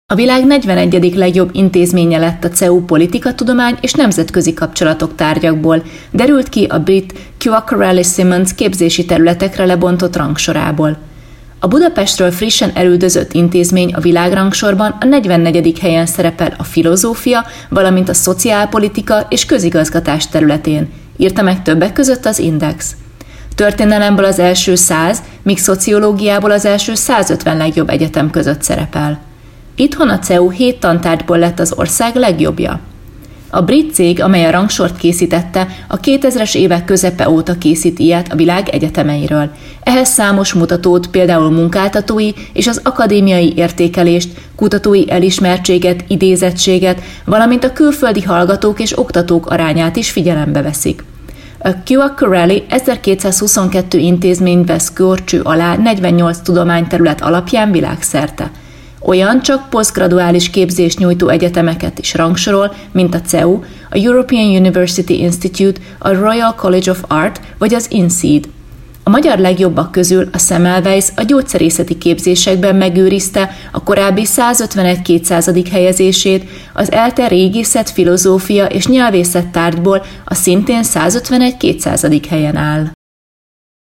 A világ 41. legjobb intézménye lett a CEU politikatudomány és nemzetközi kapcsolatok tárgyakból, derült ki a brit Quacquarelli-Symonds képzési területekre lebontott rangsorából. A Budapestről frissen elüldözött intézmény a világrangsorban a 44. helyen szerepel a filozófia, valamint a szociálpolitika és közigazgatás területén, írta meg többek között az Index. Történelemből az első 100, míg szociológiából az első 150 legjobb egyetem között szerepel. Itthon a CEU 7 tantárgyból lett az ország legjobbja. A brit cég, amely a rangsort készítette, a 2000-es évek közepe óta készít ilyet a világ egyetemeiről. Ehhez számos mutatót, például munkáltatói és az akadémiai értékelést, kutatói elismertséget, idézettséget, valamint a külföldi hallgatók és oktatók arányát is figyelembe veszik. A Quacquarelli 1222 intézményt vesz górcső alá 48 tudományterület alapján világszerte. Olyan csak posztgraduális képzést nyújtó egyetemeket is rangsorol, mint a CEU, a European University Institute, a Royal College of Art vagy az INSEAD. A magyar legjobbak közül a Semmelweis a gyógyszerészeti képzésekben megőrizte a korábbi 151-200. helyezését, az ELTE régészet, filozófia és nyelvészet tárgyból a szintén 151-200. helyen áll.